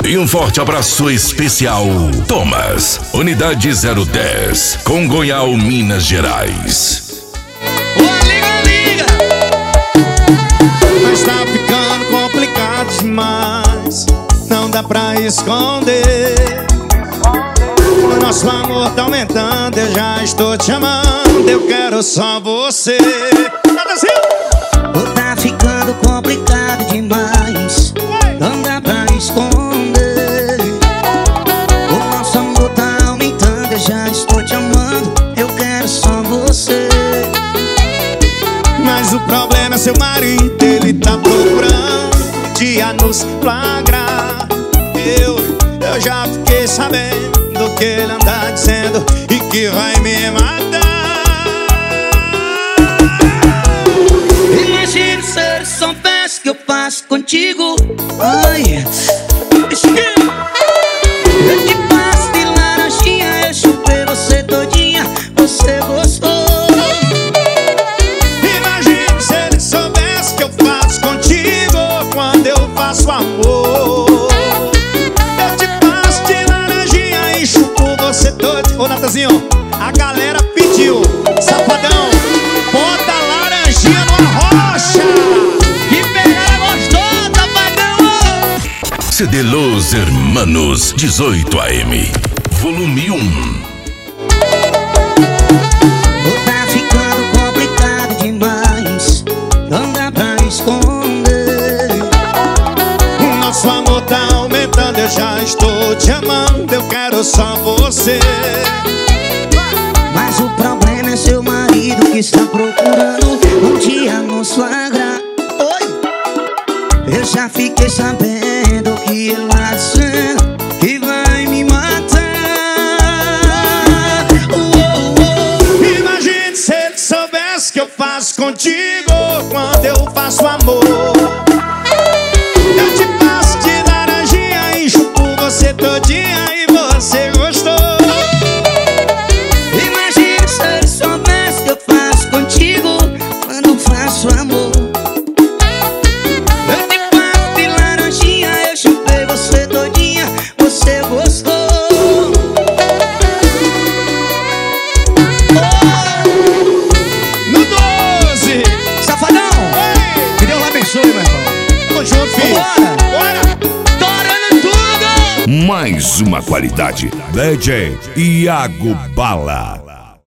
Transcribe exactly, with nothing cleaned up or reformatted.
E um forte abraço especial, Thomas, Unidade zero dez, Congonhal, Minas Gerais. Ô, liga, liga! Mas tá ficando complicado demais, não dá pra esconder. O nosso amor tá aumentando, eu já estou te amando, eu quero só você. Tá ficando complicado demais, não dá pra esconder. O nosso amor tá aumentando, eu já estou te amando, eu quero só você. Mas o problema é seu marido, ele tá procurando dia nos flagrar. Eu, eu já fiquei sabendo que ele anda dizendo e que vai me matar. Imagina se ele soubesse que eu faço contigo. Ai, eu te passo de laranjinha, eu chupei você todinha, você gostou. Imagina se ele soubesse que eu faço contigo quando eu faço amor. Eu te passo de laranjinha e chupo você todo. Ô Natanzinho, a galera pediu, safadão, bota laranjinha numa rocha. Que pegada gostosa, safadão. C D Los Hermanos dezoito A M, volume um. Tá ficando complicado demais, não dá pra esconder. O nosso amor tá aumentando, eu já estou te amando, eu quero só você. Mas o problema é seu marido que está procurando um dia nos flagrar. Oi, eu já fiquei sabendo que ele tá dizendo que vai me matar. Oh, oh, oh. Imagine se ele soubesse que eu faço contigo quando eu faço amor. Eu te passo de laranjinha e chupo você todinha e você gostou. Imagina se ele soubesse que eu faço contigo quando faço amor. Eu te passo de laranjinha, eu chupei você todinha, você gostou. No doze, Safadão, ei, que Deus abençoe, meu irmão. tamo junto, filho. Bora! Bora! Torando tudo! Mais uma qualidade, D J Iago Bala.